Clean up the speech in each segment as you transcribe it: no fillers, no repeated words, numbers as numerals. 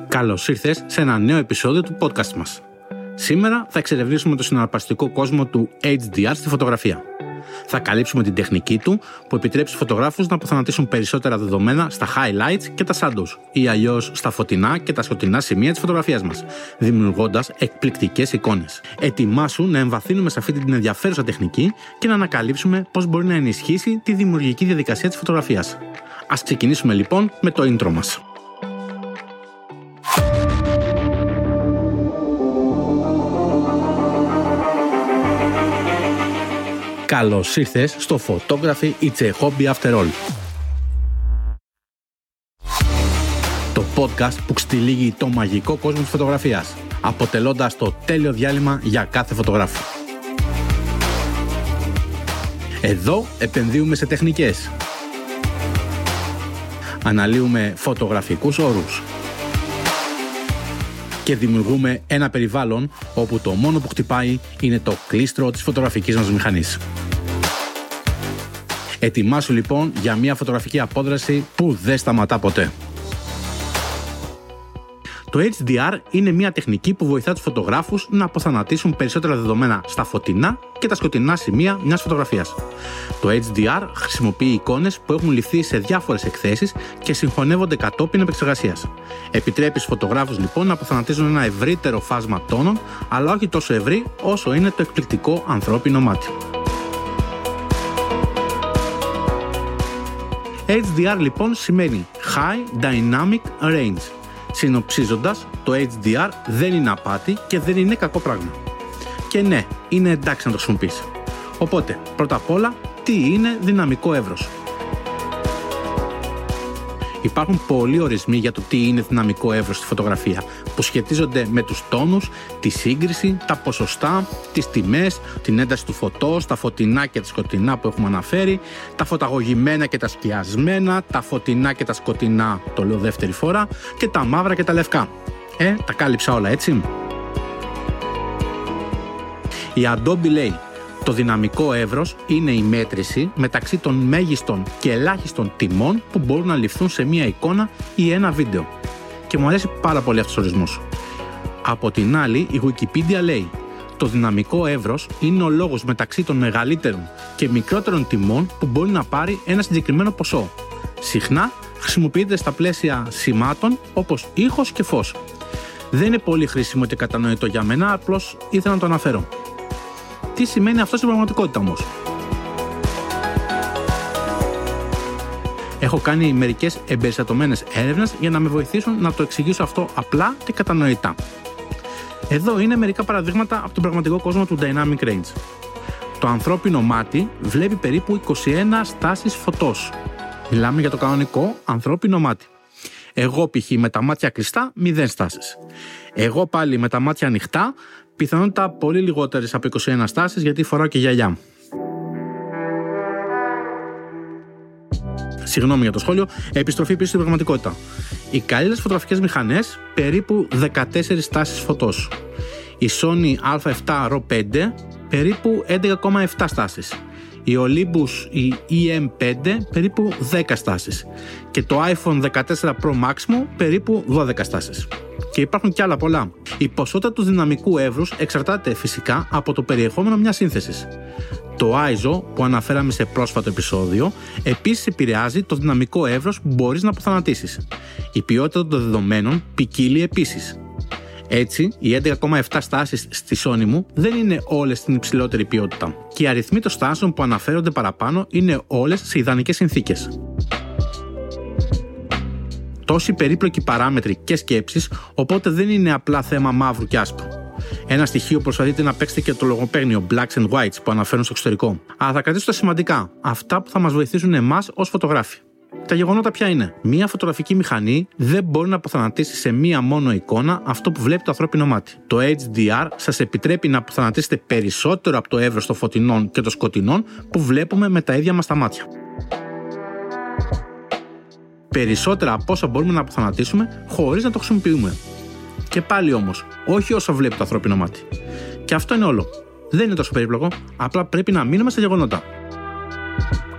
Καλώς ήρθες σε ένα νέο επεισόδιο του podcast μας. Σήμερα θα εξερευνήσουμε το συναρπαστικό κόσμο του HDR στη φωτογραφία. Θα καλύψουμε την τεχνική του που επιτρέπει στους φωτογράφους να αποθανατήσουν περισσότερα δεδομένα στα highlights και τα shadows ή αλλιώς στα φωτεινά και τα σκοτεινά σημεία της φωτογραφίας μας, δημιουργώντας εκπληκτικές εικόνες. Ετοιμάσου να εμβαθύνουμε σε αυτή την ενδιαφέρουσα τεχνική και να ανακαλύψουμε πώς μπορεί να ενισχύσει τη δημιουργική διαδικασία της φωτογραφίας. Ας ξεκινήσουμε λοιπόν με το intro μας. Καλώς ήρθες στο Photography It's a Hobby After All. Το podcast που ξετυλίγει το μαγικό κόσμο της φωτογραφίας, αποτελώντας το τέλειο διάλειμμα για κάθε φωτογράφο. Εδώ επενδύουμε σε τεχνικές. Αναλύουμε φωτογραφικούς όρους. Και δημιουργούμε ένα περιβάλλον όπου το μόνο που χτυπάει είναι το κλίστρο της φωτογραφικής μας μηχανής. Ετοιμάσου λοιπόν για μια φωτογραφική απόδραση που δεν σταματά ποτέ. Το HDR είναι μια τεχνική που βοηθά τους φωτογράφους να αποθανατήσουν περισσότερα δεδομένα στα φωτεινά και τα σκοτεινά σημεία μιας φωτογραφίας. Το HDR χρησιμοποιεί εικόνες που έχουν ληφθεί σε διάφορες εκθέσεις και συγχωνεύονται κατόπιν επεξεργασίας. Επιτρέπει στους φωτογράφους λοιπόν να αποθανατίζουν ένα ευρύτερο φάσμα τόνων, αλλά όχι τόσο ευρύ όσο είναι το εκπληκτικό ανθρώπινο μάτι. HDR λοιπόν σημαίνει High Dynamic Range. Συνοψίζοντας, το HDR δεν είναι απάτη και δεν είναι κακό πράγμα. Και ναι, είναι εντάξει να το χρησιμοποιείς. Οπότε, πρώτα απ' όλα, τι είναι δυναμικό εύρος? Υπάρχουν πολλοί ορισμοί για το τι είναι δυναμικό εύρος στη φωτογραφία, που σχετίζονται με τους τόνους, τη σύγκριση, τα ποσοστά, τις τιμές, την ένταση του φωτός, τα φωτεινά και τα σκοτεινά που έχουμε αναφέρει, τα φωταγωγημένα και τα σκιασμένα, τα φωτεινά και τα σκοτεινά, το λέω δεύτερη φορά, και τα μαύρα και τα λευκά. Τα κάλυψα όλα, έτσι? Η Adobe λέει: το δυναμικό εύρος είναι η μέτρηση μεταξύ των μέγιστων και ελάχιστων τιμών που μπορούν να ληφθούν σε μία εικόνα ή ένα βίντεο. Και μου αρέσει πάρα πολύ αυτός ο ορισμός. Από την άλλη, η Wikipedia λέει: το δυναμικό εύρος είναι ο λόγος μεταξύ των μεγαλύτερων και μικρότερων τιμών που μπορεί να πάρει ένα συγκεκριμένο ποσό. Συχνά χρησιμοποιείται στα πλαίσια σημάτων όπως ήχος και φως. Δεν είναι πολύ χρήσιμο και κατανοητό για μένα, απλώς ήθελα να το αναφέρω. Τι σημαίνει αυτό στην πραγματικότητα όμως? Έχω κάνει μερικές εμπεριστατωμένες έρευνες για να με βοηθήσουν να το εξηγήσω αυτό απλά και κατανοητά. Εδώ είναι μερικά παραδείγματα από τον πραγματικό κόσμο του Dynamic Range. Το ανθρώπινο μάτι βλέπει περίπου 21 στάσεις φωτός. Μιλάμε για το κανονικό ανθρώπινο μάτι. Εγώ π.χ. με τα μάτια κλειστά 0 στάσεις. Εγώ πάλι με τα μάτια ανοιχτά, πιθανότητα πολύ λιγότερες από 21 στάσεις, γιατί φοράω και γυαλιά. Συγγνώμη για το σχόλιο, επιστροφή πίσω στην πραγματικότητα. Οι καλύτερες φωτογραφικές μηχανές περίπου 14 στάσεις φωτός. Η Sony α7 RAW5 περίπου 11,7 στάσεις. Η Olympus η EM5 περίπου 10 στάσεις. Και το iPhone 14 Pro Max μου περίπου 12 στάσεις. Και υπάρχουν κι άλλα πολλά. Η ποσότητα του δυναμικού εύρους εξαρτάται φυσικά από το περιεχόμενο μιας σύνθεσης. Το ISO που αναφέραμε σε πρόσφατο επεισόδιο επίσης επηρεάζει το δυναμικό εύρος που μπορείς να αποθανατήσεις. Η ποιότητα των δεδομένων ποικίλει επίσης. Έτσι, οι 11,7 στάσεις στη Sony μου δεν είναι όλες στην υψηλότερη ποιότητα και οι αριθμοί των στάσεων που αναφέρονται παραπάνω είναι όλες σε ιδανικές συνθήκες. Τόσοι περίπλοκοι παράμετροι και σκέψεις, οπότε δεν είναι απλά θέμα μαύρου και άσπρου. Ένα στοιχείο που προσπαθείτε να παίξετε και το λογοπαίγνιο Blacks and Whites που αναφέρουν στο εξωτερικό. Αλλά θα κρατήσω τα σημαντικά, αυτά που θα μας βοηθήσουν εμάς ως φωτογράφοι. Τα γεγονότα ποια είναι? Μία φωτογραφική μηχανή δεν μπορεί να αποθανατήσει σε μία μόνο εικόνα αυτό που βλέπει το ανθρώπινο μάτι. Το HDR σας επιτρέπει να αποθανατήσετε περισσότερο από το εύρος των φωτεινών και των σκοτεινών που βλέπουμε με τα ίδια μας τα μάτια. Περισσότερα από όσα μπορούμε να αποθανατήσουμε χωρίς να το χρησιμοποιούμε. Και πάλι όμως, όχι όσο βλέπει το ανθρώπινο μάτι. Και αυτό είναι όλο. Δεν είναι τόσο περίπλοκο, απλά πρέπει να μείνουμε στα γεγονότα.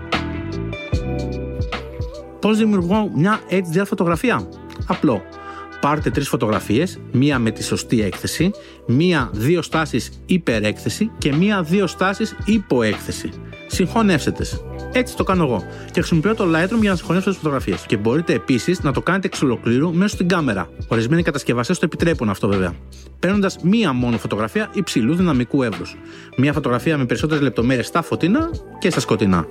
Πώς δημιουργώ μια HDR φωτογραφία? Απλό. Πάρτε 3 φωτογραφίες, μία με τη σωστή έκθεση, μία 2 στάσεις υπερέκθεση και μία 2 στάσεις υποέκθεση. Συγχωνεύστε τις. Έτσι το κάνω εγώ. Και χρησιμοποιώ το Lightroom για να συγχωνεύσω τις φωτογραφίες. Και μπορείτε επίσης να το κάνετε εξ ολοκλήρου μέσω στην κάμερα. Ορισμένοι κατασκευαστές το επιτρέπουν αυτό βέβαια. Παίρνοντας μία μόνο φωτογραφία υψηλού δυναμικού εύρους. Μία φωτογραφία με περισσότερες λεπτομέρειες στα φωτεινά και στα σκοτεινά.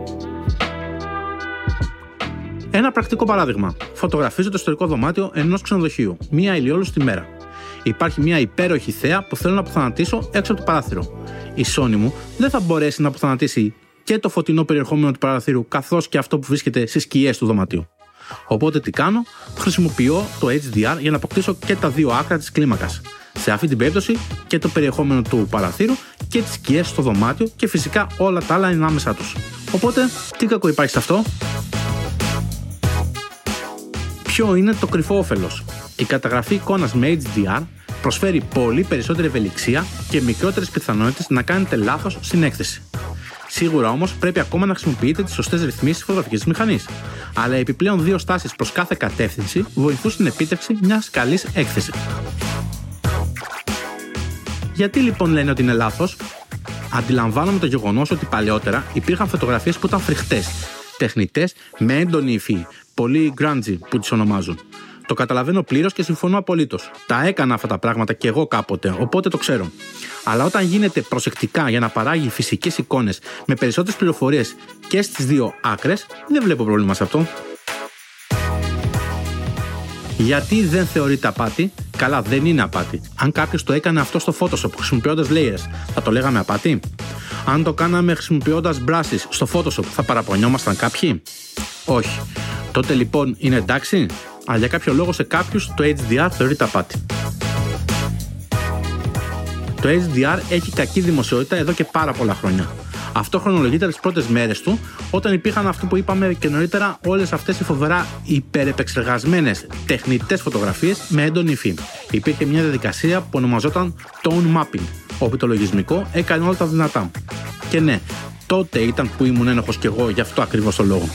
Ένα πρακτικό παράδειγμα. Φωτογραφίζω το ιστορικό δωμάτιο ενός ξενοδοχείου, μία ηλιόλουστη μέρα. Υπάρχει μια υπέροχη θέα που θέλω να αποθανατήσω έξω από το παράθυρο. Η Sony μου δεν θα μπορέσει να αποθανατήσει και το φωτεινό περιεχόμενο του παραθύρου, καθώς και αυτό που βρίσκεται στις σκιές του δωματίου. Οπότε τι κάνω, χρησιμοποιώ το HDR για να αποκτήσω και τα δύο άκρα της κλίμακας. Σε αυτή την περίπτωση και το περιεχόμενο του παραθύρου και τις σκιές στο δωμάτιο και φυσικά όλα τα άλλα είναι άμεσά τους. Οπότε τι κακό υπάρχει σε αυτό? Ποιο είναι το κρυφό όφελος? Η καταγραφή εικόνας με HDR προσφέρει πολύ περισσότερη ευελιξία και μικρότερες πιθανότητες να κάνετε λάθος στην έκθεση. Σίγουρα όμως πρέπει ακόμα να χρησιμοποιείτε τις σωστές ρυθμίσεις φωτογραφικής μηχανής, αλλά οι επιπλέον 2 στάσεις προς κάθε κατεύθυνση βοηθούν στην επίτευξη μιας καλής έκθεσης. Γιατί λοιπόν λένε ότι είναι λάθος? Αντιλαμβάνομαι το γεγονός ότι παλαιότερα υπήρχαν φωτογραφίες που ήταν φρικτές, τεχνητές με έντονη υφή, πολύ grungy που τις ονομάζουν. Το καταλαβαίνω πλήρως και συμφωνώ απολύτως. Τα έκανα αυτά τα πράγματα και εγώ κάποτε, οπότε το ξέρω. Αλλά όταν γίνεται προσεκτικά για να παράγει φυσικές εικόνες με περισσότερες πληροφορίες και στις δύο άκρες, δεν βλέπω πρόβλημα σε αυτό. Γιατί δεν θεωρείται απάτη? Καλά, δεν είναι απάτη. Αν κάποιος το έκανε αυτό στο Photoshop χρησιμοποιώντας layers, θα το λέγαμε απάτη? Αν το κάναμε χρησιμοποιώντας brushes στο Photoshop, θα παραπονιόμασταν κάποιοι? Όχι. Τότε λοιπόν είναι εντάξει? Αλλά για κάποιο λόγο σε κάποιους το HDR θεωρείται απάτη. Το HDR έχει κακή δημοσιότητα εδώ και πάρα πολλά χρόνια. Αυτό χρονολογείται τις πρώτες μέρες του, όταν υπήρχαν αυτό που είπαμε και νωρίτερα, όλες αυτές οι φοβερά υπερεπεξεργασμένες τεχνητές φωτογραφίες με έντονη υφή. Υπήρχε μια διαδικασία που ονομαζόταν tone mapping, όπου το λογισμικό έκανε όλα τα δυνατά. Και ναι, τότε ήταν που ήμουν ένοχος κι εγώ γι' αυτό ακριβώς το λόγο.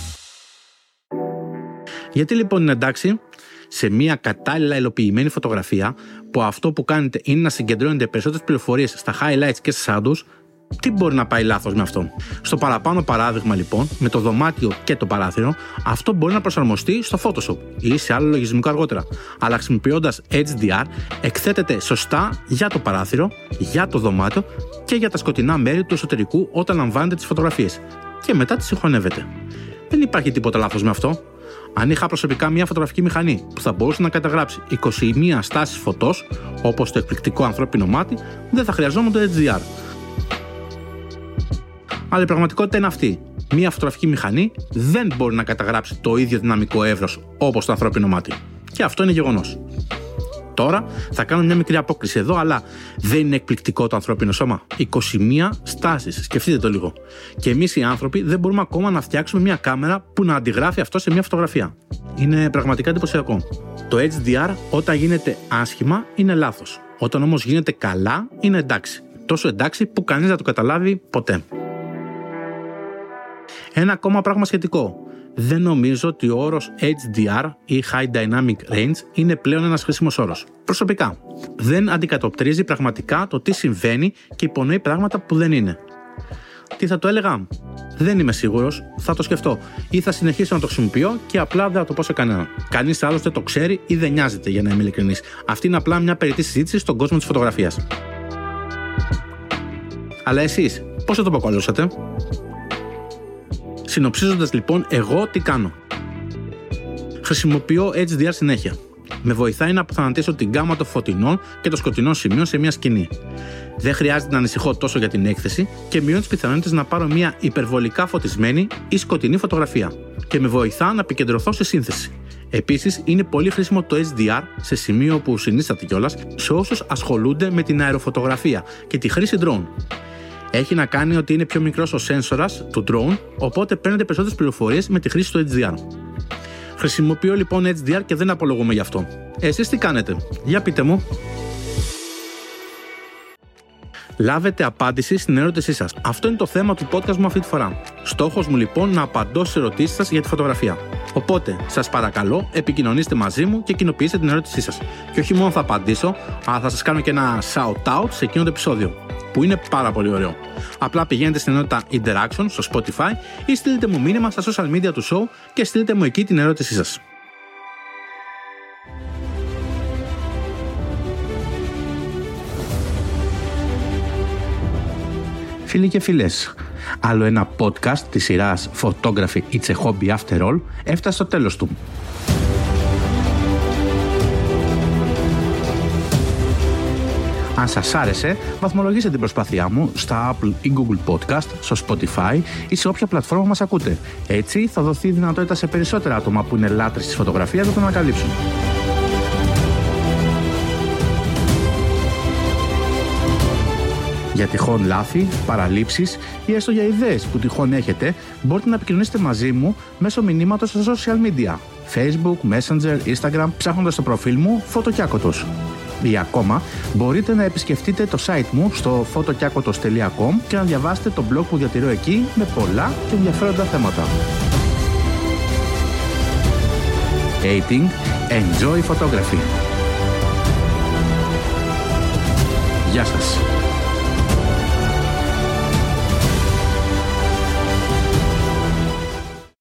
Γιατί λοιπόν είναι εντάξει? Σε μια κατάλληλα υλοποιημένη φωτογραφία, που αυτό που κάνετε είναι να συγκεντρώνετε περισσότερες πληροφορίες στα highlights και στα shadows, τι μπορεί να πάει λάθος με αυτό? Στο παραπάνω παράδειγμα λοιπόν, με το δωμάτιο και το παράθυρο, αυτό μπορεί να προσαρμοστεί στο Photoshop ή σε άλλο λογισμικό αργότερα. Αλλά χρησιμοποιώντας HDR, εκθέτεται σωστά για το παράθυρο, για το δωμάτιο και για τα σκοτεινά μέρη του εσωτερικού όταν λαμβάνετε τις φωτογραφίες. Και μετά τις συγχωνεύετε. Δεν υπάρχει τίποτα λάθος με αυτό. Αν είχα προσωπικά μια φωτογραφική μηχανή που θα μπορούσε να καταγράψει 21 στάσεις φωτός, όπως το εκπληκτικό ανθρώπινο μάτι, δεν θα χρειαζόμουν το HDR. Αλλά η πραγματικότητα είναι αυτή. Μια φωτογραφική μηχανή δεν μπορεί να καταγράψει το ίδιο δυναμικό εύρος όπως το ανθρώπινο μάτι. Και αυτό είναι γεγονός. Τώρα θα κάνω μια μικρή απόκριση εδώ, αλλά δεν είναι εκπληκτικό το ανθρώπινο σώμα? 21 στάσεις, σκεφτείτε το λίγο. Και εμείς οι άνθρωποι δεν μπορούμε ακόμα να φτιάξουμε μια κάμερα που να αντιγράφει αυτό σε μια φωτογραφία. Είναι πραγματικά εντυπωσιακό. Το HDR όταν γίνεται άσχημα είναι λάθος. Όταν όμως γίνεται καλά είναι εντάξει. Τόσο εντάξει που κανείς δεν το καταλάβει ποτέ. Ένα ακόμα πράγμα σχετικό. Δεν νομίζω ότι ο όρος HDR ή High Dynamic Range είναι πλέον ένας χρήσιμος όρος. Προσωπικά, δεν αντικατοπτρίζει πραγματικά το τι συμβαίνει και υπονοεί πράγματα που δεν είναι. Τι θα το έλεγα? Δεν είμαι σίγουρος, θα το σκεφτώ ή θα συνεχίσω να το χρησιμοποιώ και απλά δεν θα το πω σε κανέναν. Κανείς άλλος δεν το ξέρει ή δεν νοιάζεται, για να είμαι ειλικρινής. Αυτή είναι απλά μια περιττή συζήτηση στον κόσμο της φωτογραφίας. Αλλά εσείς, πώς θα το αποκαλούσατε? Συνοψίζοντας λοιπόν, εγώ τι κάνω? Χρησιμοποιώ HDR συνέχεια. Με βοηθάει να αποθανατήσω την γκάμα των φωτεινών και των σκοτεινών σημείων σε μια σκηνή. Δεν χρειάζεται να ανησυχώ τόσο για την έκθεση και μειώνει τις πιθανότητες να πάρω μια υπερβολικά φωτισμένη ή σκοτεινή φωτογραφία. Και με βοηθά να επικεντρωθώ στη σύνθεση. Επίσης, είναι πολύ χρήσιμο το HDR σε σημείο που συνίσταται κιόλας σε όσους ασχολούνται με την αεροφωτογραφία και τη χρήση drone. Έχει να κάνει ότι είναι πιο μικρός ο σένσορας του drone, οπότε παίρνετε περισσότερες πληροφορίες με τη χρήση του HDR. Χρησιμοποιώ λοιπόν HDR και δεν απολογούμε γι' αυτό. Εσείς τι κάνετε? Για πείτε μου. Λάβετε απάντηση στην ερώτησή σας. Αυτό είναι το θέμα του podcast μου αυτή τη φορά. Στόχος μου λοιπόν να απαντώ στις ερωτήσεις σας για τη φωτογραφία. Οπότε, σας παρακαλώ, επικοινωνήστε μαζί μου και κοινοποιήστε την ερώτησή σας. Και όχι μόνο θα απαντήσω, αλλά θα σας κάνω και ένα shout-out σε εκείνο το επεισόδιο, που είναι πάρα πολύ ωραίο. Απλά πηγαίνετε στην ενότητα Interaction στο Spotify ή στείλτε μου μήνυμα στα social media του show και στείλτε μου εκεί την ερώτησή σας. Φίλοι και φίλες, άλλο ένα podcast της σειράς Photography It's a Hobby After All έφτασε στο τέλος του. Αν σας άρεσε, βαθμολογήστε την προσπάθειά μου στα Apple ή Google Podcast, στο Spotify ή σε όποια πλατφόρμα μας ακούτε. Έτσι θα δοθεί δυνατότητα σε περισσότερα άτομα που είναι λάτρεις της φωτογραφίας να τον ανακαλύψουν. Για τυχόν λάθη, παραλήψεις ή έστω για ιδέες που τυχόν έχετε, μπορείτε να επικοινωνήσετε μαζί μου μέσω μηνύματος στα social media, Facebook, Messenger, Instagram, ψάχνοντας το προφίλ μου Φωτοκιάκωτος. Ή ακόμα, μπορείτε να επισκεφτείτε το site μου στο fotokiakotos.com και να διαβάσετε το blog που διατηρώ εκεί με πολλά και ενδιαφέροντα θέματα. Dating, enjoy photography. Γεια σας.